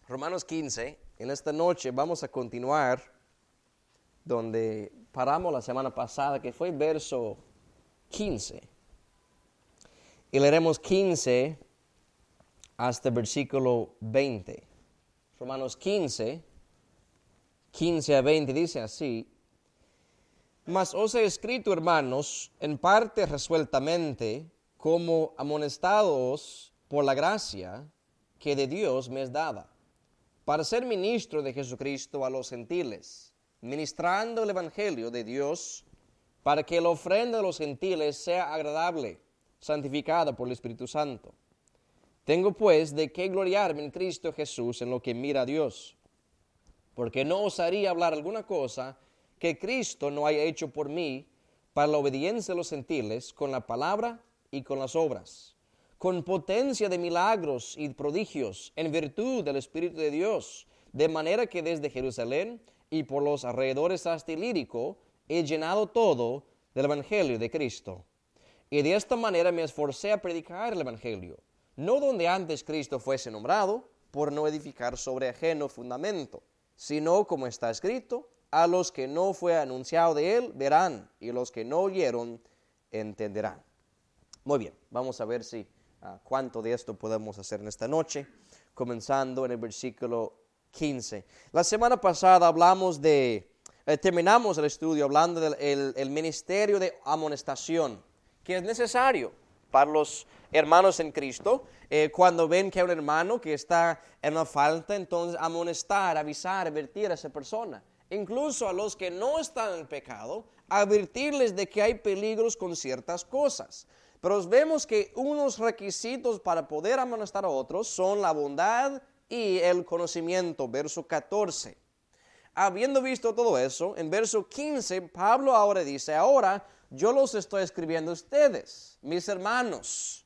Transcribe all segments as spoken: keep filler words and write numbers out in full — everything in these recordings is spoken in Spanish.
Romanos quince, en esta noche vamos a continuar donde paramos la semana pasada, que fue verso quince. Y leeremos quince hasta el versículo veinte. Romanos quince, quince a veinte dice así: Mas os he escrito, hermanos, en parte resueltamente, como amonestados por la gracia que de Dios me es dada, para ser ministro de Jesucristo a los gentiles, ministrando el evangelio de Dios, para que la ofrenda de los gentiles sea agradable, santificada por el Espíritu Santo. Tengo pues de qué gloriarme en Cristo Jesús en lo que mira a Dios, porque no osaría hablar alguna cosa que Cristo no haya hecho por mí para la obediencia de los gentiles con la palabra y con las obras, con potencia de milagros y prodigios, en virtud del Espíritu de Dios, de manera que desde Jerusalén y por los alrededores hasta Ilírico he llenado todo del Evangelio de Cristo. Y de esta manera me esforcé a predicar el Evangelio, no donde antes Cristo fuese nombrado, por no edificar sobre ajeno fundamento, sino como está escrito: a los que no fue anunciado de él, verán, y los que no oyeron, entenderán. Muy bien, vamos a ver si Uh, cuánto de esto podemos hacer en esta noche, comenzando en el versículo quince. La semana pasada hablamos de, eh, terminamos el estudio hablando del el, el ministerio de amonestación, que es necesario para los hermanos en Cristo. Eh, cuando ven que hay un hermano que está en una falta, entonces amonestar, avisar, advertir a esa persona. Incluso a los que no están en pecado, advertirles de que hay peligros con ciertas cosas. Pero vemos que unos requisitos para poder amonestar a otros son la bondad y el conocimiento, verso catorce. Habiendo visto todo eso, en verso quince, Pablo ahora dice: ahora yo los estoy escribiendo a ustedes, mis hermanos,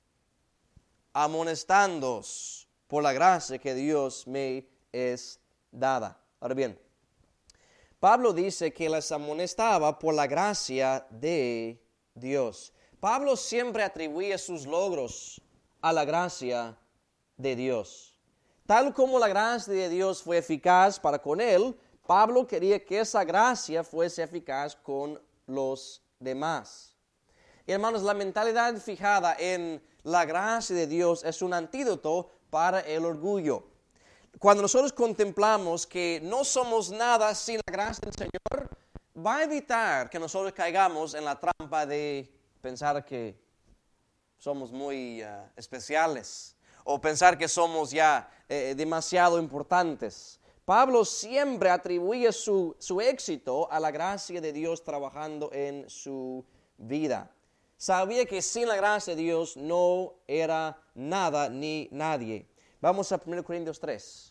amonestándoos por la gracia que Dios me es dada. Ahora bien, Pablo dice que les amonestaba por la gracia de Dios. Pablo siempre atribuye sus logros a la gracia de Dios. Tal como la gracia de Dios fue eficaz para con él, Pablo quería que esa gracia fuese eficaz con los demás. Y hermanos, la mentalidad fijada en la gracia de Dios es un antídoto para el orgullo. Cuando nosotros contemplamos que no somos nada sin la gracia del Señor, va a evitar que nosotros caigamos en la trampa de pensar que somos muy uh, especiales o pensar que somos ya eh, demasiado importantes. Pablo siempre atribuye su, su éxito a la gracia de Dios trabajando en su vida. Sabía que sin la gracia de Dios no era nada ni nadie. Vamos a primera Corintios tres.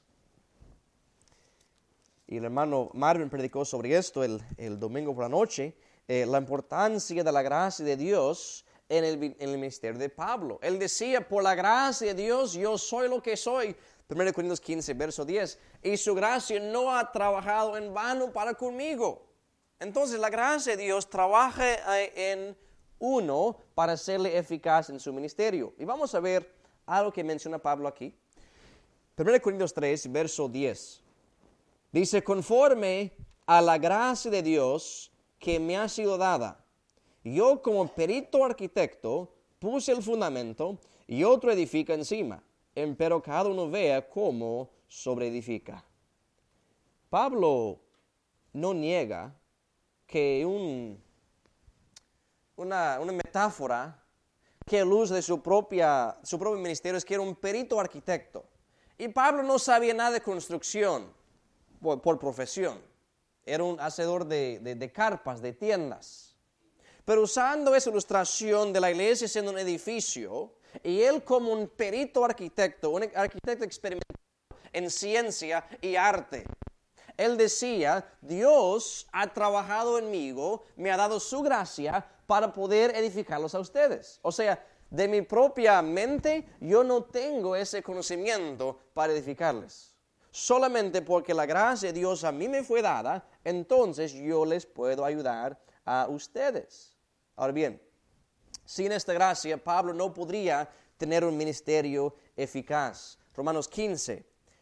Y el hermano Marvin predicó sobre esto el, el domingo por la noche. Eh, la importancia de la gracia de Dios en el, en el ministerio de Pablo. Él decía: por la gracia de Dios yo soy lo que soy. primera Corintios quince, verso diez. Y su gracia no ha trabajado en vano para conmigo. Entonces la gracia de Dios trabaja en uno para hacerle eficaz en su ministerio. Y vamos a ver algo que menciona Pablo aquí. primera Corintios tres, verso diez. Dice: conforme a la gracia de Dios que me ha sido dada, yo como perito arquitecto puse el fundamento y otro edifica encima, empero cada uno vea cómo sobreedifica. Pablo no niega que un, una, una metáfora que él usa de su, propia, su propio ministerio es que era un perito arquitecto. Y Pablo no sabía nada de construcción por, por profesión. Era un hacedor de, de, de carpas, de tiendas. Pero usando esa ilustración de la iglesia siendo un edificio, y él como un perito arquitecto, un arquitecto experimentado en ciencia y arte, él decía: Dios ha trabajado en mí, me ha dado su gracia para poder edificarlos a ustedes. O sea, de mi propia mente yo no tengo ese conocimiento para edificarles. Solamente porque la gracia de Dios a mí me fue dada, entonces yo les puedo ayudar a ustedes. Ahora bien, sin esta gracia, Pablo no podría tener un ministerio eficaz. Romanos quince,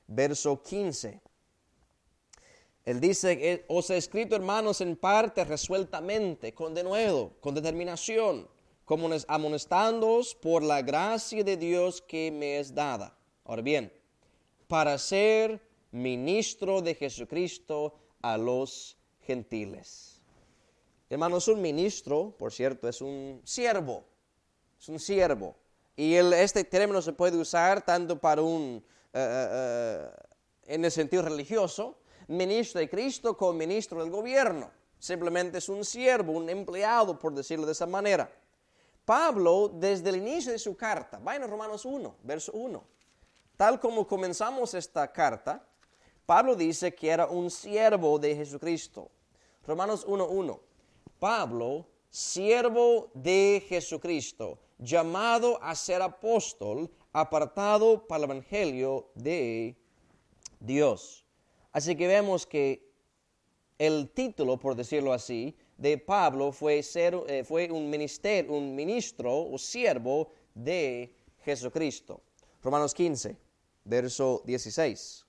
verso quince. Él dice, os he escrito, hermanos, en parte resueltamente, con denuedo, con determinación, como amonestándoos por la gracia de Dios que me es dada. Ahora bien, para ser ministro de Jesucristo a los gentiles. Hermanos, un ministro, por cierto, es un siervo, es un siervo. Y el, este término se puede usar tanto para un, uh, uh, en el sentido religioso, ministro de Cristo, como ministro del gobierno. Simplemente es un siervo, un empleado, por decirlo de esa manera. Pablo, desde el inicio de su carta, vayan a Romanos uno, verso uno. Tal como comenzamos esta carta, Pablo dice que era un siervo de Jesucristo. Romanos uno uno. Pablo, siervo de Jesucristo, llamado a ser apóstol, apartado para el evangelio de Dios. Así que vemos que el título, por decirlo así, de Pablo fue, ser, eh, fue un, minister, un ministro o siervo de Jesucristo. Romanos quince, verso dieciséis.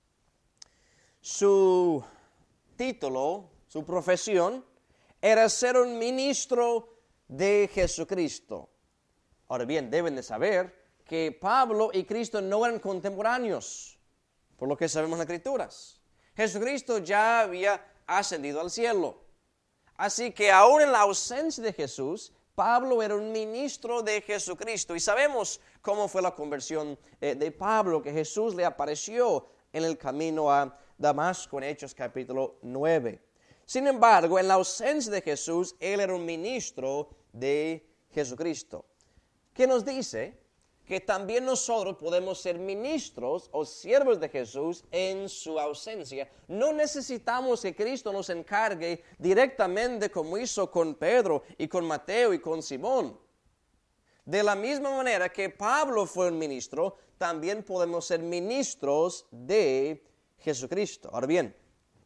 Su título, su profesión, era ser un ministro de Jesucristo. Ahora bien, deben de saber que Pablo y Cristo no eran contemporáneos, por lo que sabemos en las Escrituras. Jesucristo ya había ascendido al cielo. Así que aún en la ausencia de Jesús, Pablo era un ministro de Jesucristo. Y sabemos cómo fue la conversión eh, de Pablo, que Jesús le apareció en el camino a Damasco, en Hechos capítulo nueve. Sin embargo, en la ausencia de Jesús, él era un ministro de Jesucristo. ¿Qué nos dice? Que también nosotros podemos ser ministros o siervos de Jesús en su ausencia. No necesitamos que Cristo nos encargue directamente como hizo con Pedro y con Mateo y con Simón. De la misma manera que Pablo fue un ministro, también podemos ser ministros de Jesucristo. Ahora bien,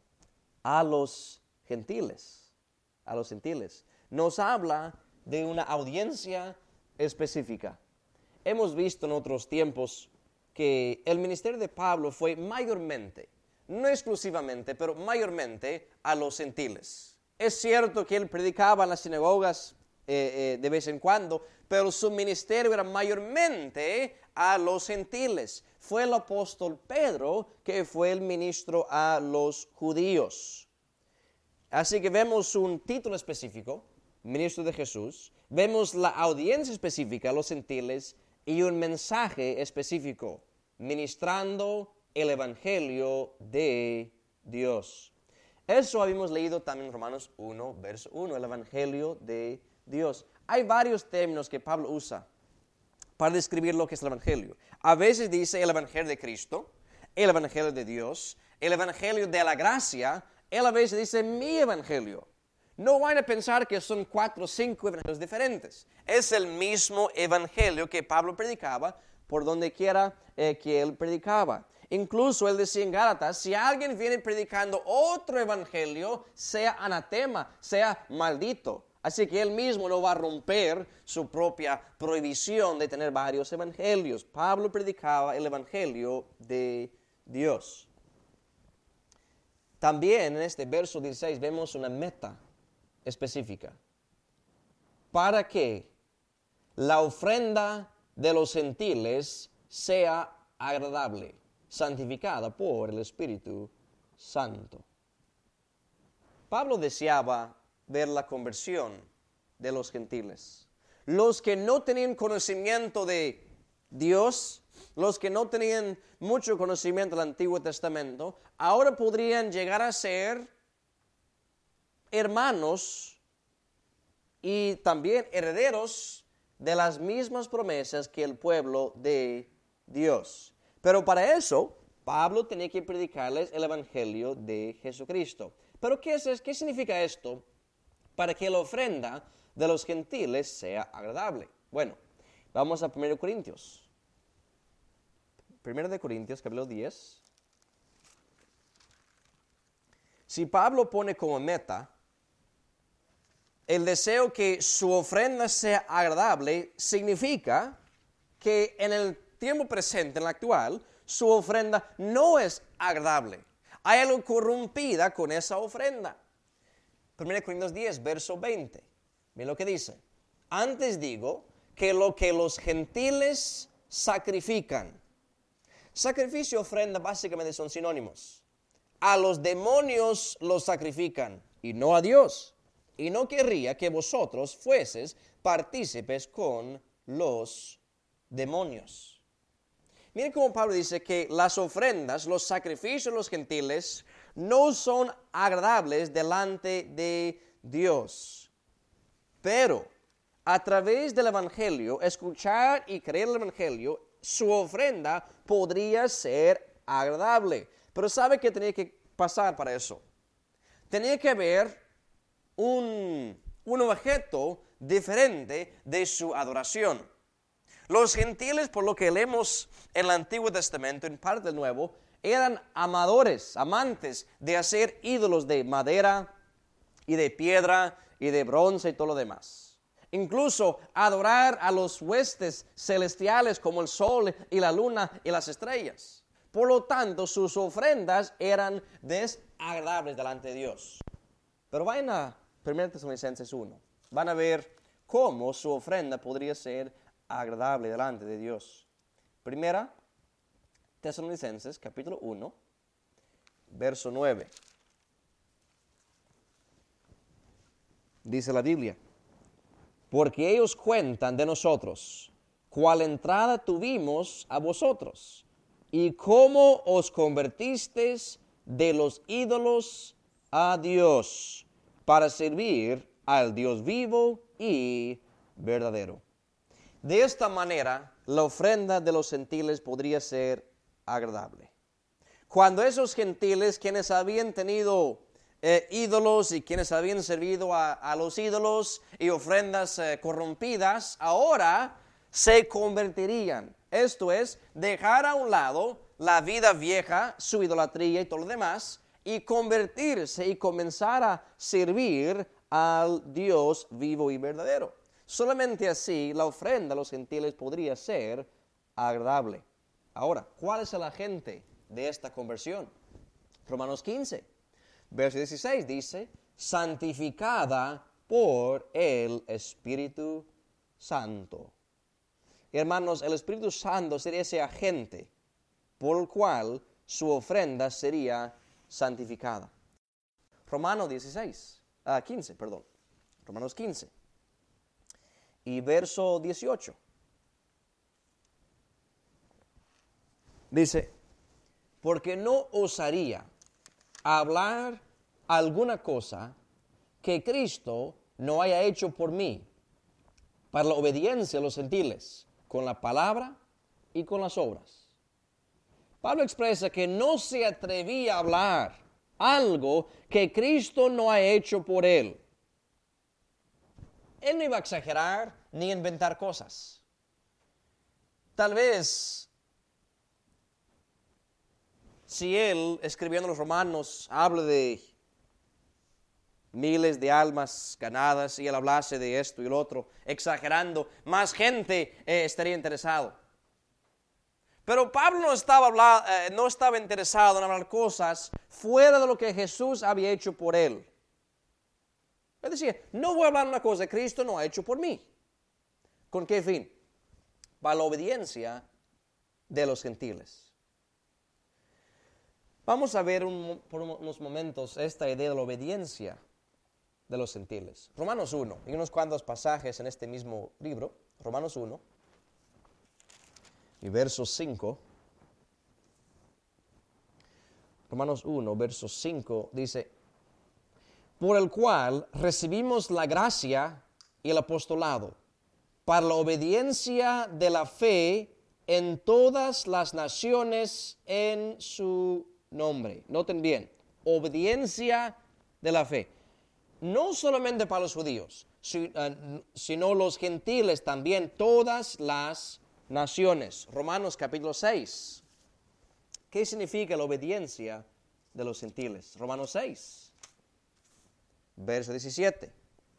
a los gentiles, a los gentiles, nos habla de una audiencia específica. Hemos visto en otros tiempos que el ministerio de Pablo fue mayormente, no exclusivamente, pero mayormente a los gentiles. Es cierto que él predicaba en las sinagogas eh, eh, de vez en cuando, pero su ministerio era mayormente a los gentiles. Fue el apóstol Pedro que fue el ministro a los judíos. Así que vemos un título específico, ministro de Jesús, vemos la audiencia específica a los gentiles, y un mensaje específico, ministrando el evangelio de Dios. Eso habíamos leído también en Romanos uno, verso uno, el evangelio de Dios. Hay varios términos que Pablo usa para describir lo que es el evangelio. A veces dice el evangelio de Cristo, el evangelio de Dios, el evangelio de la gracia. Él a veces dice mi evangelio. No van a pensar que son cuatro o cinco evangelios diferentes. Es el mismo evangelio que Pablo predicaba por donde quiera eh, que él predicaba. Incluso él decía en Gálatas, si alguien viene predicando otro evangelio, sea anatema, sea maldito. Así que él mismo no va a romper su propia prohibición de tener varios evangelios. Pablo predicaba el evangelio de Dios. También en este verso dieciséis vemos una meta específica, para que la ofrenda de los gentiles sea agradable, santificada por el Espíritu Santo. Pablo deseaba ver la conversión de los gentiles. Los que no tenían conocimiento de Dios, los que no tenían mucho conocimiento del Antiguo Testamento, ahora podrían llegar a ser hermanos y también herederos de las mismas promesas que el pueblo de Dios. Pero para eso, Pablo tenía que predicarles el evangelio de Jesucristo. ¿Pero qué es, qué significa esto? Para que la ofrenda de los gentiles sea agradable. Bueno, vamos a primero de Corintios. primero de Corintios, capítulo diez. Si Pablo pone como meta el deseo que su ofrenda sea agradable, significa que en el tiempo presente, en el actual, su ofrenda no es agradable. Hay algo corrompida con esa ofrenda. primera Corintios diez, verso veinte. Miren lo que dice. Antes digo que lo que los gentiles sacrifican. Sacrificio y ofrenda básicamente son sinónimos. A los demonios los sacrifican y no a Dios. Y no querría que vosotros fueses partícipes con los demonios. Miren cómo Pablo dice que las ofrendas, los sacrificios de los gentiles no son agradables delante de Dios. Pero a través del Evangelio, escuchar y creer el Evangelio, su ofrenda podría ser agradable. Pero ¿sabe qué tenía que pasar para eso? Tenía que haber un, un objeto diferente de su adoración. Los gentiles, por lo que leemos en el Antiguo Testamento, en parte del Nuevo, eran amadores, amantes de hacer ídolos de madera y de piedra y de bronce y todo lo demás. Incluso adorar a los huestes celestiales como el sol y la luna y las estrellas. Por lo tanto, sus ofrendas eran desagradables delante de Dios. Pero vayan a primera Tesalonicenses uno. Van a ver cómo su ofrenda podría ser agradable delante de Dios. Primera Tesalonicenses, capítulo uno, verso nueve. Dice la Biblia: porque ellos cuentan de nosotros cuál entrada tuvimos a vosotros, y cómo os convertisteis de los ídolos a Dios, para servir al Dios vivo y verdadero. De esta manera, la ofrenda de los gentiles podría ser agradable. Cuando esos gentiles, quienes habían tenido eh, ídolos y quienes habían servido a, a los ídolos y ofrendas eh, corrompidas, ahora se convertirían. Esto es, dejar a un lado la vida vieja, su idolatría y todo lo demás, y convertirse y comenzar a servir al Dios vivo y verdadero. Solamente así la ofrenda a los gentiles podría ser agradable. Ahora, ¿cuál es el agente de esta conversión? Romanos quince, verso dieciséis dice: santificada por el Espíritu Santo. Hermanos, el Espíritu Santo sería ese agente por el cual su ofrenda sería santificada. Romanos dieciséis, ah, quince, perdón. Romanos quince. Y verso dieciocho. Dice: porque no osaría hablar alguna cosa que Cristo no haya hecho por mí, para la obediencia a los gentiles, con la palabra y con las obras. Pablo expresa que no se atrevía a hablar algo que Cristo no ha hecho por él. Él no iba a exagerar ni inventar cosas. Tal vez, si él, escribiendo los Romanos, habla de miles de almas ganadas y él hablase de esto y lo otro, exagerando, más gente eh, estaría interesado. Pero Pablo no estaba, habla, eh, no estaba interesado en hablar cosas fuera de lo que Jesús había hecho por él. Él decía: no voy a hablar una cosa que Cristo no ha hecho por mí. ¿Con qué fin? Para la obediencia de los gentiles. Vamos a ver un, por unos momentos esta idea de la obediencia de los gentiles. Romanos uno, y unos cuantos pasajes en este mismo libro. Romanos uno, y verso cinco. Romanos uno, verso cinco, dice: por el cual recibimos la gracia y el apostolado, para la obediencia de la fe en todas las naciones en su nombre. Noten bien, obediencia de la fe. No solamente para los judíos, sino los gentiles también, todas las naciones. Romanos capítulo seis. ¿Qué significa la obediencia de los gentiles? Romanos seis, verso diecisiete.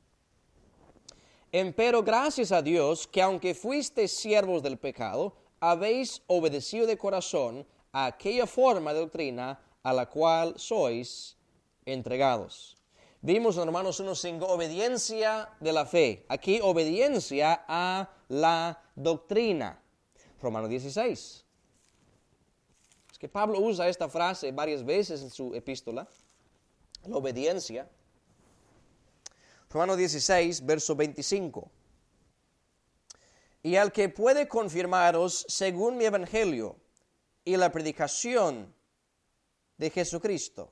Empero gracias a Dios que aunque fuisteis siervos del pecado, habéis obedecido de corazón a aquella forma de doctrina a la cual sois entregados. Vimos en Romanos uno cinco, obediencia de la fe. Aquí, obediencia a la doctrina. Romanos dieciséis. Es que Pablo usa esta frase varias veces en su epístola. La obediencia. Romanos dieciséis, verso veinticinco. Y al que puede confirmaros según mi evangelio y la predicación de Jesucristo,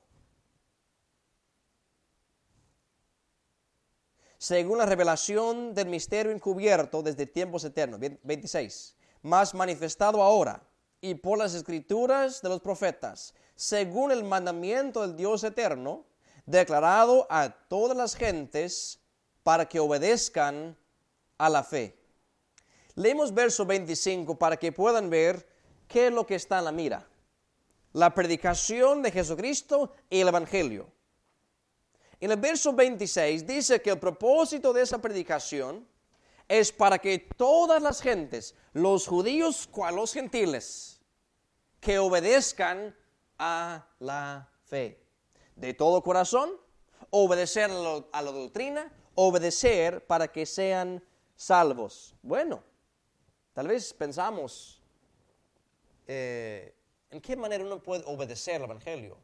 según la revelación del misterio encubierto desde tiempos eternos. veintiséis. Más manifestado ahora, y por las escrituras de los profetas, según el mandamiento del Dios eterno, declarado a todas las gentes para que obedezcan a la fe. Leemos verso veinticinco para que puedan ver qué es lo que está en la mira. La predicación de Jesucristo y el evangelio. En el verso veintiséis dice que el propósito de esa predicación es para que todas las gentes, los judíos cual los gentiles, que obedezcan a la fe. De todo corazón, obedecer a, lo, a la doctrina, obedecer para que sean salvos. Bueno, tal vez pensamos, eh, ¿en qué manera uno puede obedecer al evangelio?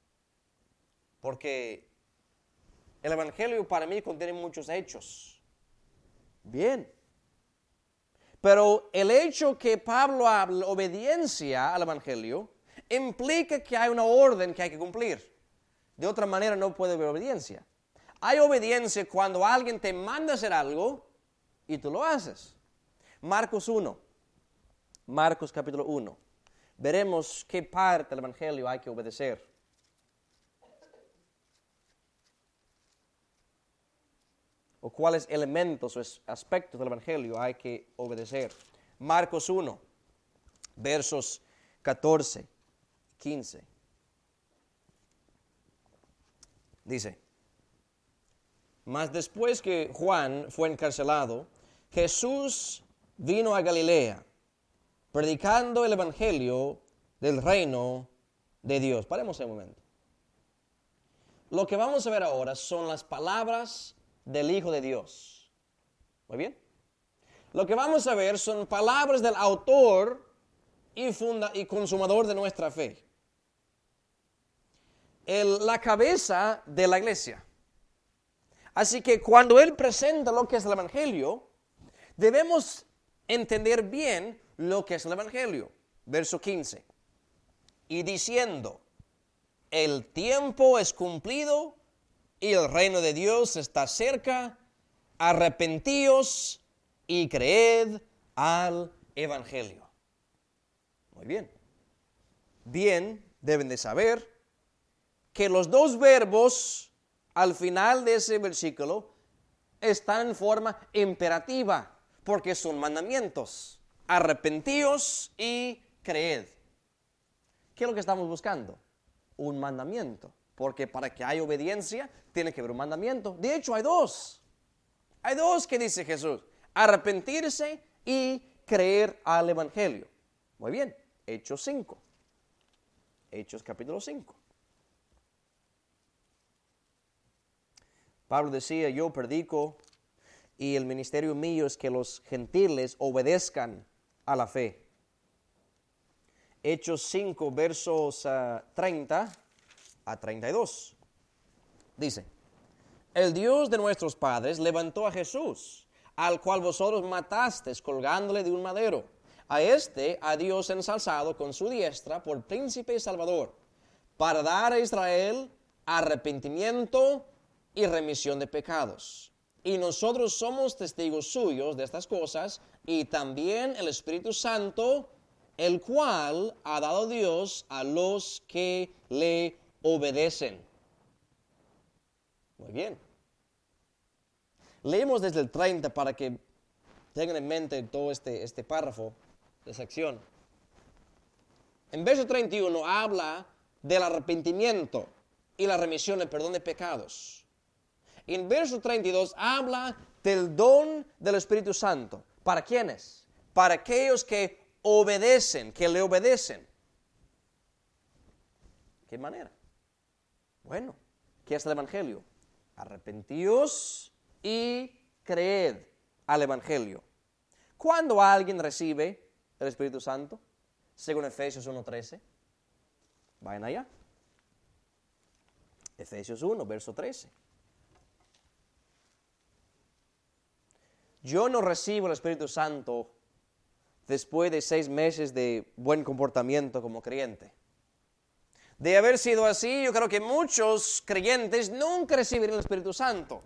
Porque el evangelio para mí contiene muchos hechos. Bien. Pero el hecho que Pablo habla, obediencia al evangelio, implica que hay una orden que hay que cumplir. De otra manera no puede haber obediencia. Hay obediencia cuando alguien te manda a hacer algo y tú lo haces. Marcos uno. Marcos capítulo uno. Veremos qué parte del evangelio hay que obedecer. O cuáles elementos o aspectos del evangelio hay que obedecer. Marcos uno, versos catorce, quince. Dice: Mas después que Juan fue encarcelado, Jesús vino a Galilea, predicando el evangelio del reino de Dios. Paremos un momento. Lo que vamos a ver ahora son las palabras del Hijo de Dios. Muy bien. Lo que vamos a ver son palabras del autor y, funda, y consumador de nuestra fe. El, la cabeza de la iglesia. Así que cuando Él presenta lo que es el evangelio, debemos entender bien lo que es el evangelio. Verso quince. Y diciendo, el tiempo es cumplido y el reino de Dios está cerca, arrepentíos y creed al evangelio. Muy bien. Bien, deben de saber que los dos verbos al final de ese versículo están en forma imperativa, porque son mandamientos. Arrepentíos y creed. ¿Qué es lo que estamos buscando? Un mandamiento. Porque para que haya obediencia, tiene que haber un mandamiento. De hecho, hay dos. Hay dos que dice Jesús. Arrepentirse y creer al evangelio. Muy bien. Hechos cinco. Hechos capítulo cinco. Pablo decía, yo predico y el ministerio mío es que los gentiles obedezcan a la fe. Hechos cinco, versos uh, treinta a treinta y dos. Dice, el Dios de nuestros padres levantó a Jesús, al cual vosotros matasteis colgándole de un madero. A este a Dios ensalzado con su diestra por príncipe y salvador, para dar a Israel arrepentimiento y remisión de pecados. Y nosotros somos testigos suyos de estas cosas, y también el Espíritu Santo, el cual ha dado Dios a los que le obedecen. Muy bien. Leemos desde el treinta para que tengan en mente todo este, este párrafo de sección. En verso treinta y uno habla del arrepentimiento y la remisión del perdón de pecados. En verso treinta y dos habla del don del Espíritu Santo. ¿Para quiénes? Para aquellos que obedecen, que le obedecen. qué manera? Bueno, ¿qué es el Evangelio? Arrepentíos y creed al Evangelio. ¿Cuándo alguien recibe el Espíritu Santo? Según Efesios uno trece. Vayan allá. Efesios uno, verso trece. Yo no recibo el Espíritu Santo después de seis meses de buen comportamiento como creyente. De haber sido así, yo creo que muchos creyentes nunca reciben el Espíritu Santo.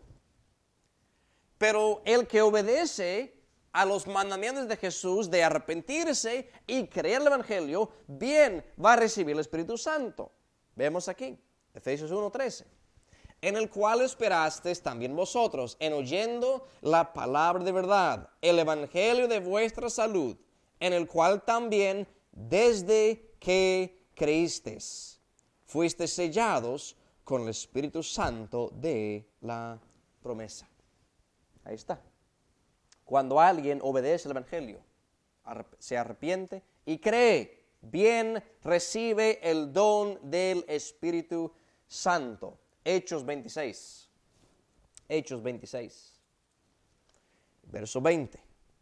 Pero el que obedece a los mandamientos de Jesús de arrepentirse y creer el Evangelio, bien va a recibir el Espíritu Santo. Vemos aquí, Efesios uno trece. En el cual esperasteis también vosotros, en oyendo la palabra de verdad, el Evangelio de vuestra salud, en el cual también desde que creísteis, fuisteis sellados con el Espíritu Santo de la promesa. Ahí está. Cuando alguien obedece el Evangelio, se arrepiente y cree, bien recibe el don del Espíritu Santo. Hechos veintiséis. Hechos veintiséis. Verso veinte.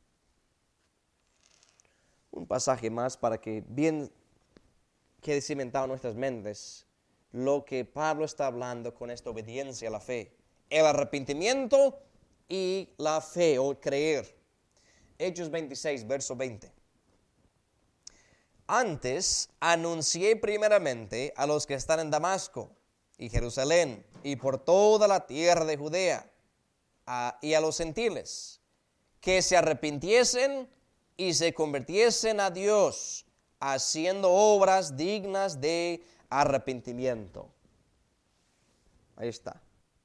Un pasaje más para que bien quede cimentado en nuestras mentes lo que Pablo está hablando con esta obediencia a la fe. El arrepentimiento y la fe o creer. Hechos veintiséis, verso veinte. Antes anuncié primeramente a los que están en Damasco y Jerusalén y por toda la tierra de Judea a, y a los gentiles que se arrepintiesen y se convirtiesen a Dios haciendo obras dignas de arrepentimiento. Ahí está.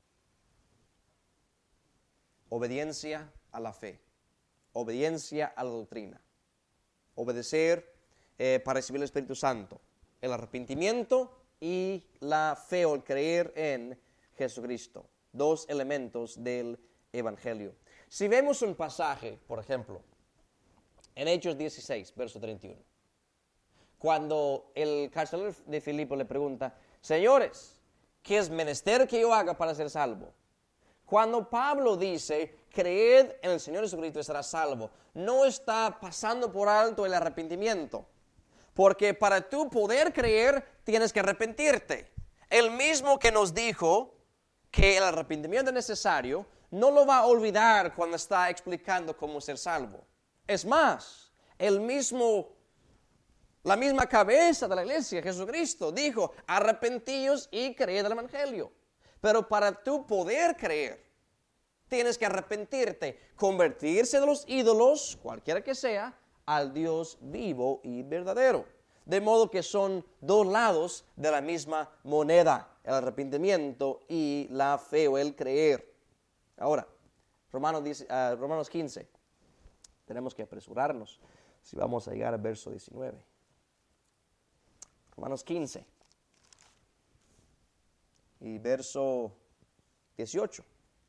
Obediencia a la fe, obediencia a la doctrina, obedecer eh, para recibir el Espíritu Santo, el arrepentimiento y la fe o el creer en Jesucristo, dos elementos del Evangelio. Si vemos un pasaje, por ejemplo, en Hechos dieciséis, verso treinta y uno, cuando el carcelero de Filipo le pregunta, señores, ¿qué es menester que yo haga para ser salvo? Cuando Pablo dice, creed en el Señor Jesucristo y serás salvo, no está pasando por alto el arrepentimiento. Porque para tú poder creer, tienes que arrepentirte. El mismo que nos dijo que el arrepentimiento es necesario, no lo va a olvidar cuando está explicando cómo ser salvo. Es más, el mismo, la misma cabeza de la iglesia, Jesucristo, dijo, arrepentíos y creed el Evangelio. Pero para tú poder creer, tienes que arrepentirte, convertirse de los ídolos, cualquiera que sea, al Dios vivo y verdadero. De modo que son dos lados de la misma moneda, el arrepentimiento y la fe o el creer. Ahora, Romanos, dice, uh, Romanos quince, tenemos que apresurarnos si vamos a llegar al verso diecinueve. Romanos quince y verso dieciocho.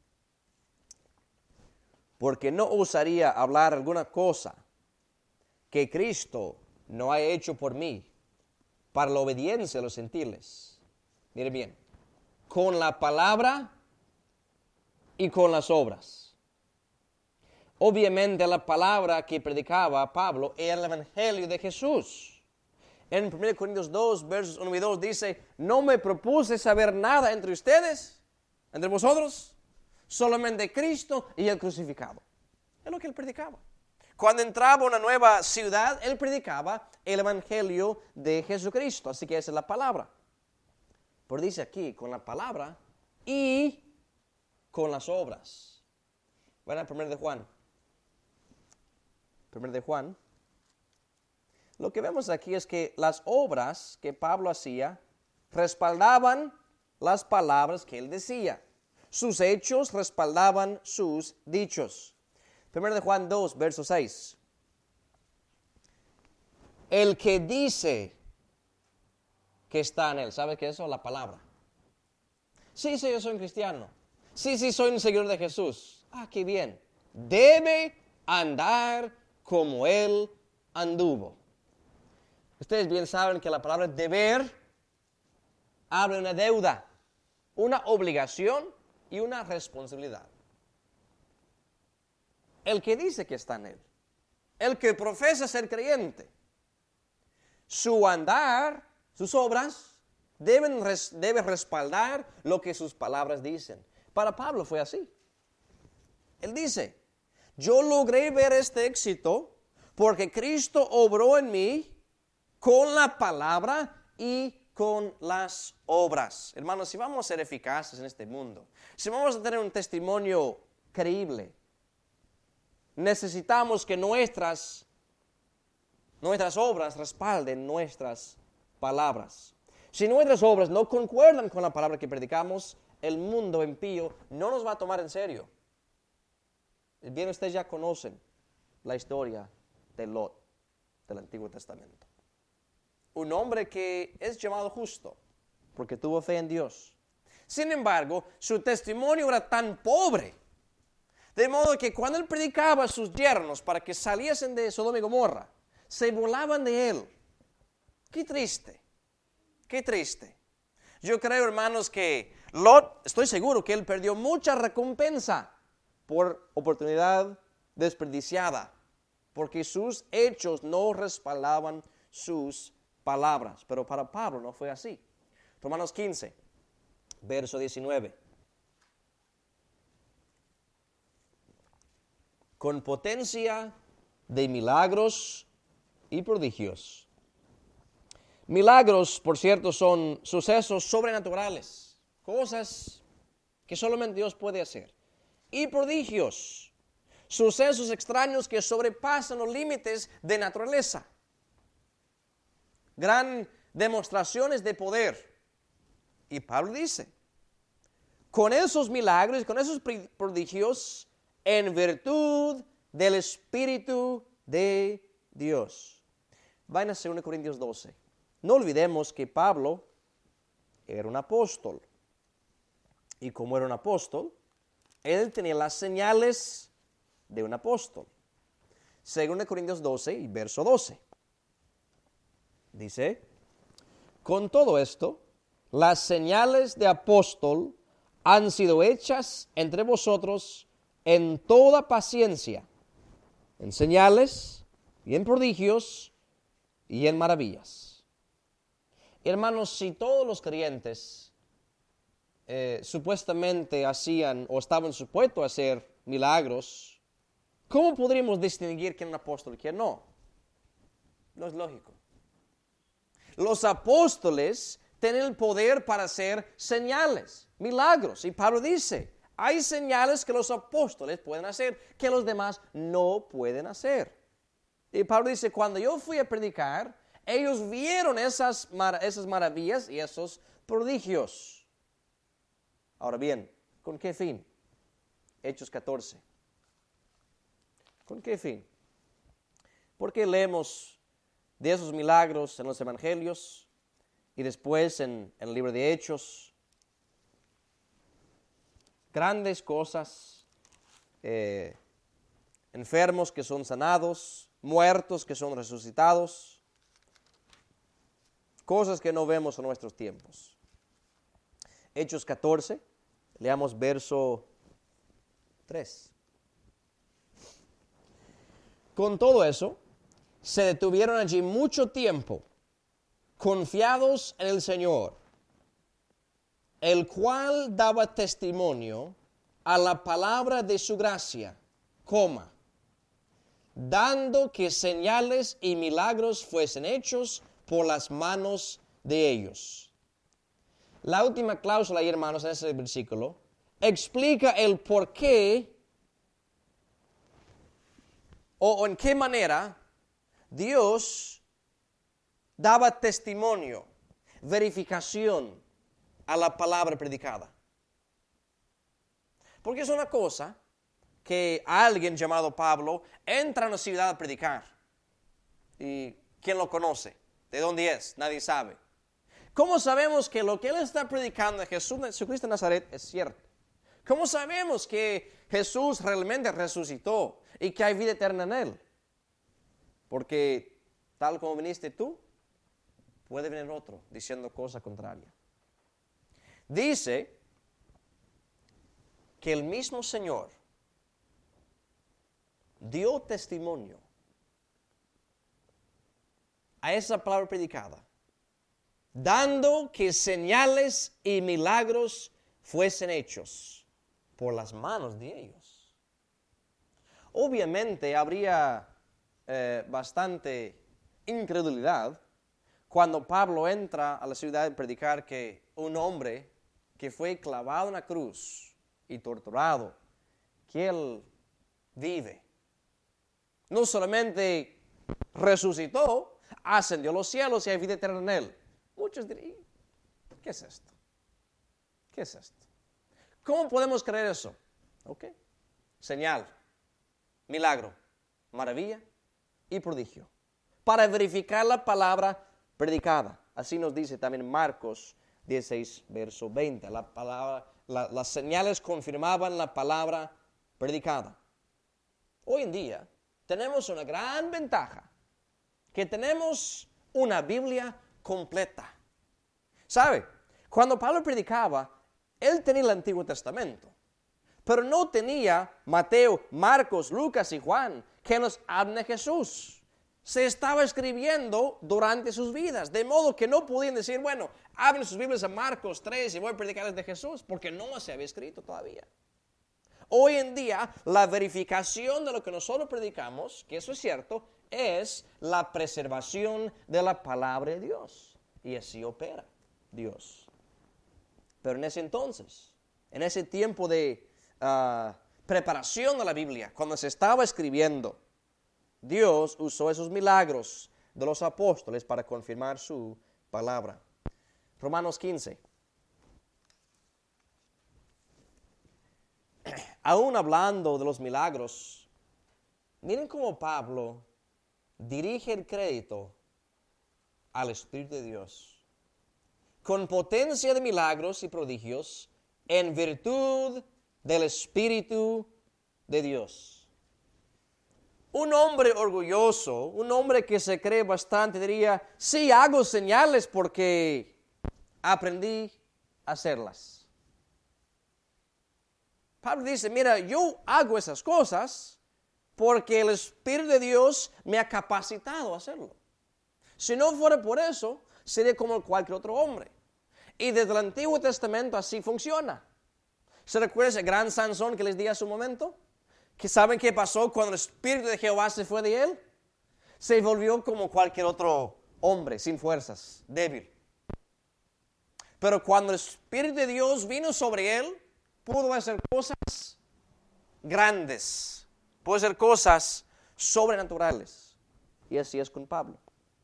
Porque no osaría hablar alguna cosa que Cristo no haya hecho por mí para la obediencia de los gentiles. Mire bien, con la palabra y con las obras. Obviamente la palabra que predicaba Pablo era el Evangelio de Jesús. En primera Corintios dos, versos uno y dos dice, no me propuse saber nada entre ustedes, entre vosotros, solamente Cristo y el crucificado. Es lo que él predicaba. Cuando entraba a una nueva ciudad, él predicaba el Evangelio de Jesucristo. Así que esa es la palabra. Pero dice aquí, con la palabra y con las obras. Bueno, primero de Juan. Primero de Juan. Lo que vemos aquí es que las obras que Pablo hacía respaldaban las palabras que él decía. Sus hechos respaldaban sus dichos. Primero de Juan dos, verso seis. El que dice que está en él, ¿sabe qué es eso? La palabra. Sí, sí, yo soy un cristiano. Sí, sí, soy un seguidor de Jesús. Ah, qué bien. Debe andar como él anduvo. Ustedes bien saben que la palabra deber habla de una deuda, una obligación y una responsabilidad. El que dice que está en Él, el que profesa ser creyente, su andar, sus obras, deben res, debe respaldar lo que sus palabras dicen. Para Pablo fue así. Él dice, yo logré ver este éxito porque Cristo obró en mí con la palabra y con las obras. Hermanos, si vamos a ser eficaces en este mundo, si vamos a tener un testimonio creíble, necesitamos que nuestras, nuestras obras respalden nuestras palabras. Si nuestras obras no concuerdan con la palabra que predicamos, el mundo impío no nos va a tomar en serio. Bien, ustedes ya conocen la historia de Lot del Antiguo Testamento. Un hombre que es llamado justo porque tuvo fe en Dios. Sin embargo, su testimonio era tan pobre, de modo que cuando él predicaba a sus yernos para que saliesen de Sodoma y Gomorra, se burlaban de él. Qué triste, qué triste. Yo creo, hermanos, que Lot, estoy seguro que él perdió mucha recompensa por oportunidad desperdiciada, porque sus hechos no respaldaban sus palabras. Pero para Pablo no fue así. Romanos quince, verso diecinueve. Con potencia de milagros y prodigios. Milagros, por cierto, son sucesos sobrenaturales, cosas que solamente Dios puede hacer. Y prodigios, sucesos extraños que sobrepasan los límites de naturaleza. Gran demostraciones de poder. Y Pablo dice, con esos milagros, con esos prodigios, en virtud del Espíritu de Dios. Vayan a segunda Corintios doce. No olvidemos que Pablo era un apóstol. Y como era un apóstol, él tenía las señales de un apóstol. segunda Corintios doce y verso doce. Dice, con todo esto, las señales de apóstol han sido hechas entre vosotros en toda paciencia, en señales y en prodigios y en maravillas. Hermanos, si todos los creyentes eh, supuestamente hacían o estaban supuestos a hacer milagros, ¿cómo podríamos distinguir quién es un apóstol y quién no? No es lógico. Los apóstoles tienen el poder para hacer señales, milagros. Y Pablo dice, hay señales que los apóstoles pueden hacer que los demás no pueden hacer. Y Pablo dice, cuando yo fui a predicar, ellos vieron esas, mar- esas maravillas y esos prodigios. Ahora bien, ¿con qué fin? Hechos catorce. ¿Con qué fin? Porque leemos de esos milagros en los evangelios y después en, en el libro de Hechos. Grandes cosas, eh, enfermos que son sanados, muertos que son resucitados, cosas que no vemos en nuestros tiempos. Hechos catorce, leamos verso tres. Con todo eso, se detuvieron allí mucho tiempo, confiados en el Señor, el cual daba testimonio a la palabra de su gracia, coma, dando que señales y milagros fuesen hechos por las manos de ellos. La última cláusula ahí, hermanos, en ese versículo, explica el por qué o, o en qué manera Dios daba testimonio, verificación a la palabra predicada. Porque es una cosa que alguien llamado Pablo entra a una ciudad a predicar. ¿Y quién lo conoce? ¿De dónde es? Nadie sabe. ¿Cómo sabemos que lo que él está predicando de Jesús, Jesucristo de Nazaret es cierto? ¿Cómo sabemos que Jesús realmente resucitó y que hay vida eterna en él? Porque tal como viniste tú, puede venir otro diciendo cosa contraria. dice que el mismo Señor dio testimonio a esa palabra predicada, dando que señales y milagros fuesen hechos por las manos de ellos. Obviamente habría eh, bastante incredulidad cuando Pablo entra a la ciudad de predicar que un hombre que fue clavado en la cruz y torturado, que él vive. No solamente resucitó, ascendió a los cielos y hay vida eterna en él. Muchos dirían, ¿qué es esto? ¿Qué es esto? ¿Cómo podemos creer eso? Ok. Señal, milagro, maravilla y prodigio. Para verificar la palabra predicada. Así nos dice también Marcos dieciséis, verso veinte. La palabra, la, las señales confirmaban la palabra predicada. Hoy en día tenemos una gran ventaja, que tenemos una Biblia completa. ¿Sabe? Cuando Pablo predicaba, él tenía el Antiguo Testamento, pero no tenía Mateo, Marcos, Lucas y Juan, que nos hablan de Jesús. Se estaba escribiendo durante sus vidas, de modo que no podían decir, bueno, abren sus Biblias a Marcos tres y voy a predicarles de Jesús, porque no se había escrito todavía. Hoy en día, la verificación de lo que nosotros predicamos, que eso es cierto, es la preservación de la palabra de Dios. Y así opera Dios. Pero en ese entonces, en ese tiempo de uh, preparación de la Biblia, cuando se estaba escribiendo, Dios usó esos milagros de los apóstoles para confirmar su palabra. Romanos quince. Aún hablando de los milagros, miren cómo Pablo dirige el crédito al Espíritu de Dios. Con potencia de milagros y prodigios, en virtud del Espíritu de Dios. Un hombre orgulloso, un hombre que se cree bastante, diría, sí, hago señales porque aprendí a hacerlas. Pablo dice, mira, yo hago esas cosas porque el Espíritu de Dios me ha capacitado a hacerlo. Si no fuera por eso, sería como cualquier otro hombre. Y desde el Antiguo Testamento así funciona. ¿Se recuerda ese gran Sansón que les di hace un momento? ¿Que saben qué pasó cuando el Espíritu de Jehová se fue de él? Se volvió como cualquier otro hombre, sin fuerzas, débil. Pero cuando el Espíritu de Dios vino sobre él, pudo hacer cosas grandes, pudo hacer cosas sobrenaturales. Y así es con Pablo.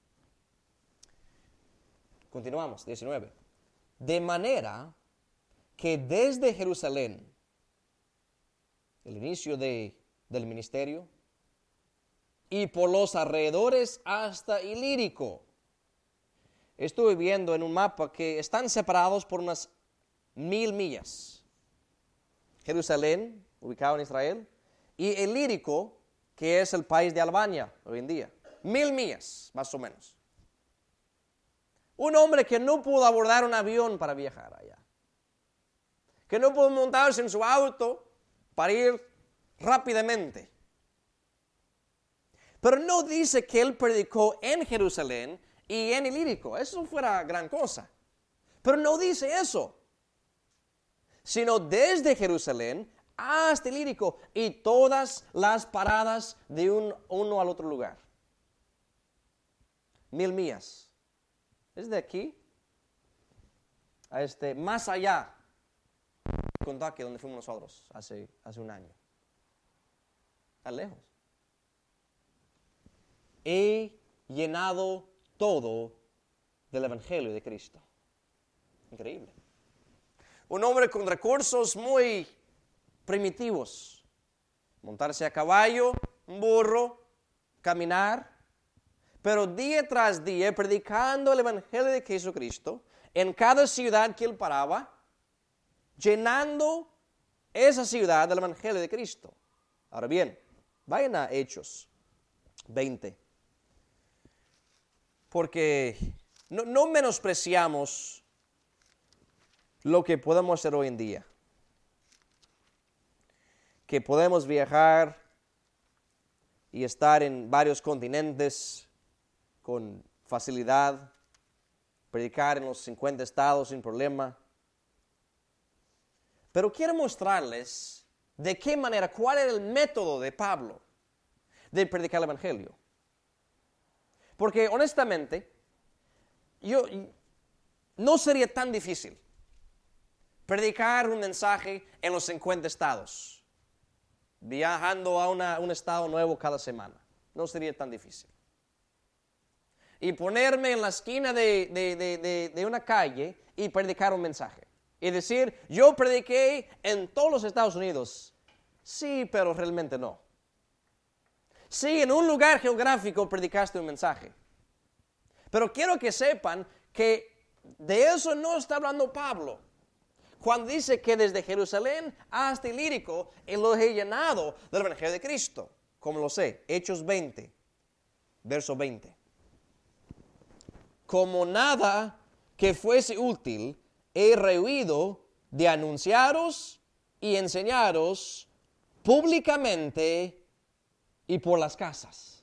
Continuamos, diecinueve. De manera que desde Jerusalén, el inicio de, del ministerio, y por los alrededores hasta Ilírico. Estuve viendo en un mapa que están separados por unas mil millas. Jerusalén, ubicado en Israel, y Ilírico, que es el país de Albania hoy en día. Mil millas, más o menos. Un hombre que no pudo abordar un avión para viajar allá. Que no pudo montarse en su auto para ir rápidamente. Pero no dice que él predicó en Jerusalén y en Ilírico. Eso fuera gran cosa. Pero no dice eso. Sino desde Jerusalén hasta Ilírico y todas las paradas de un, uno al otro lugar. Mil millas. Es de aquí a este, más allá de Kentucky, donde fuimos nosotros hace, hace un año. Tan lejos. He llenado todo del Evangelio de Cristo. Increíble. Un hombre con recursos muy primitivos. Montarse a caballo, un burro, caminar. Pero día tras día, predicando el Evangelio de Jesucristo, en cada ciudad que él paraba, llenando esa ciudad del Evangelio de Cristo. Ahora bien, vayan a Hechos veinte. Porque no, no menospreciamos lo que podemos hacer hoy en día. Que podemos viajar y estar en varios continentes con facilidad, predicar en los cincuenta estados sin problema. Pero quiero mostrarles de qué manera, cuál era el método de Pablo de predicar el Evangelio. Porque honestamente, yo, no sería tan difícil predicar un mensaje en los cincuenta estados, viajando a una, un estado nuevo cada semana. No sería tan difícil. Y ponerme en la esquina de, de, de, de, de una calle y predicar un mensaje. Y decir, yo prediqué en todos los Estados Unidos. Sí, pero realmente no. Sí, en un lugar geográfico predicaste un mensaje. Pero quiero que sepan que de eso no está hablando Pablo. Cuando dice que desde Jerusalén hasta Ilírico, él los he llenado del Evangelio de Cristo. Como lo sé, Hechos veinte, verso veinte. Como nada que fuese útil, he rehuido de anunciaros y enseñaros públicamente y por las casas.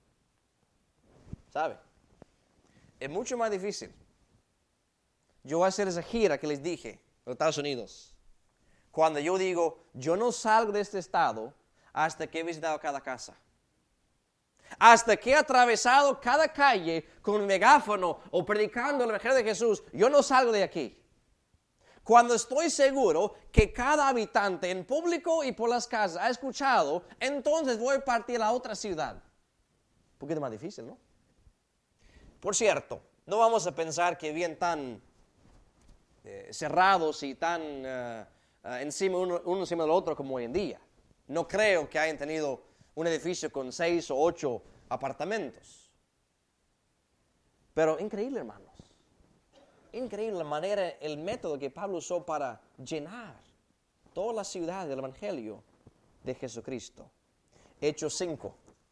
¿Sabe? Es mucho más difícil. Yo voy a hacer esa gira que les dije en los Estados Unidos. Cuando yo digo, yo no salgo de este estado hasta que he visitado cada casa. Hasta que he atravesado cada calle con un megáfono o predicando el Evangelio de Jesús, yo no salgo de aquí. Cuando estoy seguro que cada habitante en público y por las casas ha escuchado, entonces voy a partir a la otra ciudad. Un poquito más difícil, ¿no? Por cierto, no vamos a pensar que bien tan eh, cerrados y tan uh, uh, encima uno, uno encima del otro como hoy en día. No creo que hayan tenido un edificio con seis o ocho apartamentos. Pero increíble, hermanos. Increíble la manera, el método que Pablo usó para llenar toda la ciudad del Evangelio de Jesucristo. Hechos cinco.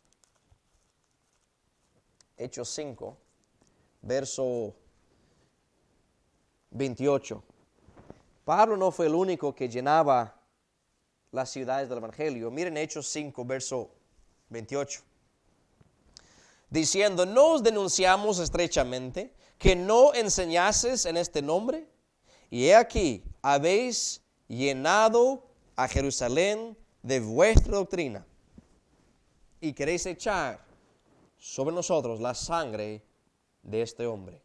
Hechos cinco, verso veintiocho. Pablo no fue el único que llenaba las ciudades del Evangelio. Miren Hechos cinco, verso veintiocho. Diciendo, ¿no os denunciamos estrechamente que no enseñases en este nombre? Y he aquí, habéis llenado a Jerusalén de vuestra doctrina y queréis echar sobre nosotros la sangre de este hombre.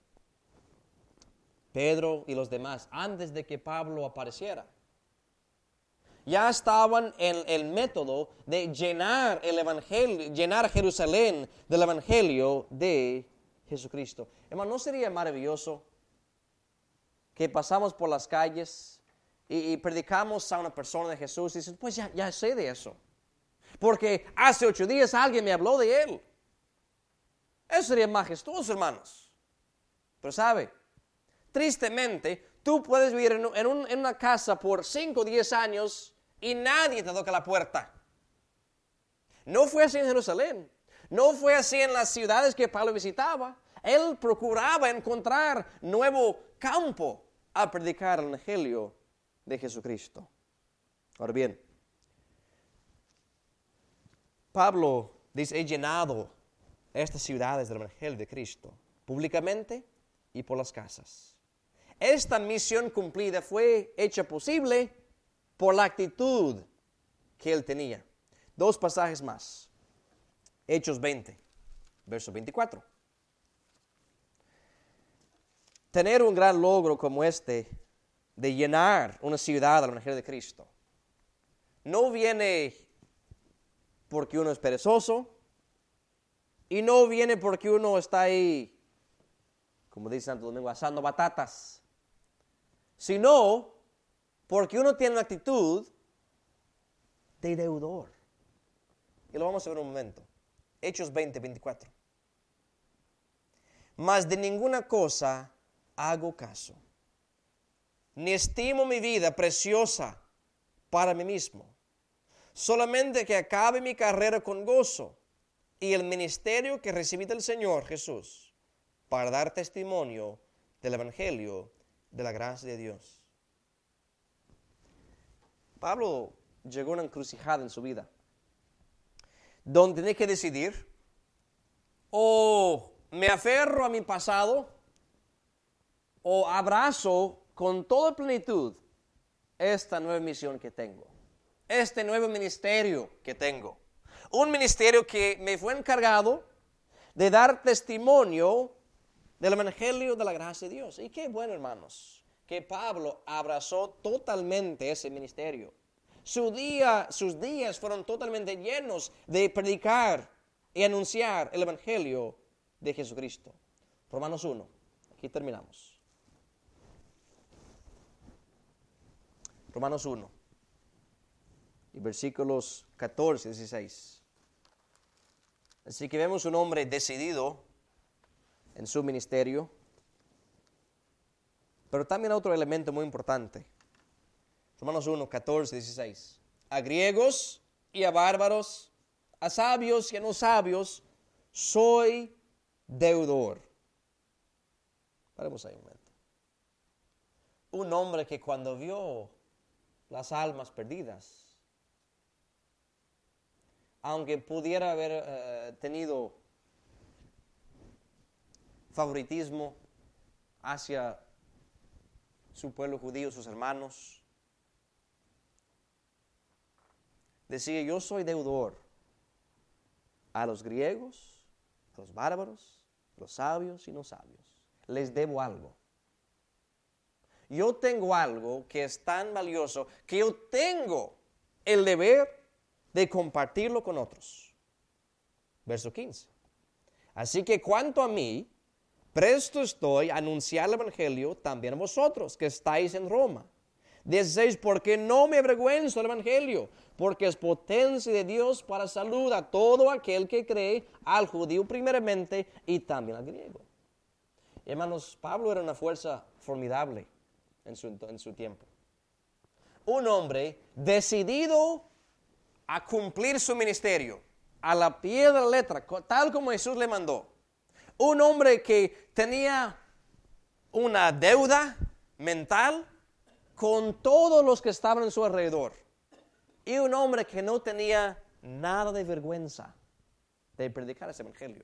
Pedro y los demás, antes de que Pablo apareciera, ya estaban en el método de llenar el evangelio, llenar Jerusalén del evangelio de Jesucristo. Hermano, ¿no sería maravilloso que pasamos por las calles y, y predicamos a una persona de Jesús y dices, pues ya, ya sé de eso, porque hace ocho días alguien me habló de él? Eso sería majestuoso, hermanos. Pero sabe, tristemente, tú puedes vivir en, en, un, en una casa por cinco o diez años y nadie te toca la puerta. No fue así en Jerusalén. No fue así en las ciudades que Pablo visitaba. Él procuraba encontrar nuevo campo a predicar el Evangelio de Jesucristo. Ahora bien, Pablo dice, he llenado estas ciudades del Evangelio de Cristo, públicamente y por las casas. Esta misión cumplida fue hecha posible por la actitud que él tenía. Dos pasajes más. Hechos veinte, verso veinticuatro. Tener un gran logro como este, de llenar una ciudad del Evangelio de Cristo, no viene porque uno es perezoso y no viene porque uno está ahí, como dice Santo Domingo, asando batatas, sino porque uno tiene una actitud de deudor. Y lo vamos a ver en un momento. Hechos veinte, veinticuatro. Mas de ninguna cosa hago caso, ni estimo mi vida preciosa para mí mismo, solamente que acabe mi carrera con gozo y el ministerio que recibí del Señor Jesús, para dar testimonio del Evangelio de la gracia de Dios. Pablo llegó a una encrucijada en su vida, donde tiene que decidir, o me aferro a mi pasado, o abrazo con toda plenitud esta nueva misión que tengo, este nuevo ministerio que tengo. Un ministerio que me fue encargado de dar testimonio del Evangelio de la gracia de Dios. Y qué bueno, hermanos, que Pablo abrazó totalmente ese ministerio. Su día, sus días fueron totalmente llenos de predicar y anunciar el Evangelio de Jesucristo. Romanos uno, aquí terminamos. Romanos uno, y versículos catorce y dieciséis. Así que vemos un hombre decidido en su ministerio, pero también otro elemento muy importante. Romanos uno, catorce y dieciséis. A griegos y a bárbaros, a sabios y a no sabios, soy deudor. Paremos ahí un momento. Un hombre que cuando vio las almas perdidas, aunque pudiera haber uh, tenido favoritismo hacia su pueblo judío, sus hermanos, decía: yo soy deudor a los griegos, a los bárbaros, los sabios y no sabios. Les debo algo. Yo tengo algo que es tan valioso que yo tengo el deber de compartirlo con otros. Verso quince. Así que cuanto a mí, presto estoy a anunciar el Evangelio también a vosotros que estáis en Roma. dieciséis. Porque no me avergüenzo del Evangelio, porque es potencia de Dios para salud a todo aquel que cree, al judío primeramente y también al griego. Hermanos, Pablo era una fuerza formidable en su, en su tiempo. Un hombre decidido a cumplir su ministerio a la pie de la letra, tal como Jesús le mandó. Un hombre que tenía una deuda mental con todos los que estaban en su alrededor. Y un hombre que no tenía nada de vergüenza de predicar ese evangelio.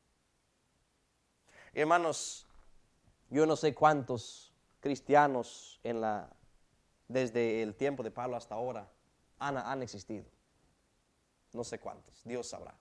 Y hermanos, yo no sé cuántos cristianos en la, desde el tiempo de Pablo hasta ahora han, han existido. No sé cuántos, Dios sabrá.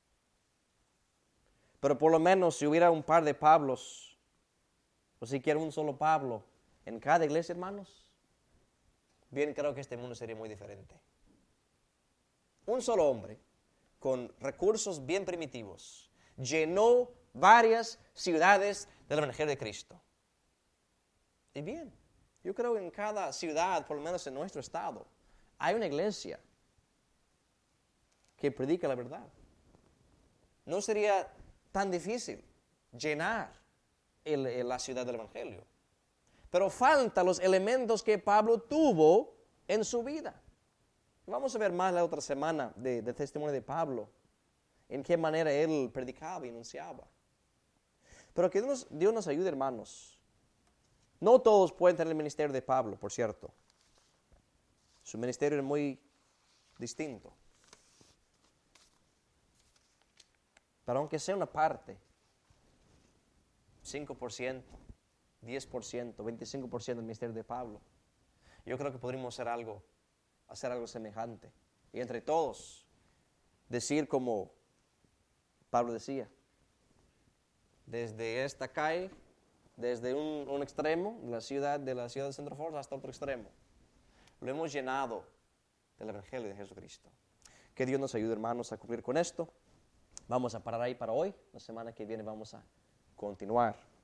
Pero por lo menos si hubiera un par de Pablos, o siquiera un solo Pablo en cada iglesia, hermanos, bien creo que este mundo sería muy diferente. Un solo hombre con recursos bien primitivos llenó varias ciudades del Evangelio de Cristo. Y bien, yo creo que en cada ciudad, por lo menos en nuestro estado, hay una iglesia que predica la verdad. No sería tan difícil llenar el, el, la ciudad del Evangelio. Pero faltan los elementos que Pablo tuvo en su vida. Vamos a ver más la otra semana de, de testimonio de Pablo, en qué manera él predicaba y anunciaba. Pero que Dios, Dios nos ayude, hermanos. No todos pueden tener el ministerio de Pablo, por cierto. Su ministerio es muy distinto. Pero aunque sea una parte, cinco por ciento, diez por ciento, veinticinco por ciento del ministerio de Pablo, yo creo que podríamos hacer algo, hacer algo semejante. Y entre todos, decir como Pablo decía, desde esta calle, desde un, un extremo de la ciudad de la ciudad de Centro Force hasta otro extremo, lo hemos llenado del Evangelio de Jesucristo. Que Dios nos ayude, hermanos, a cumplir con esto. Vamos a parar ahí para hoy. La semana que viene vamos a continuar.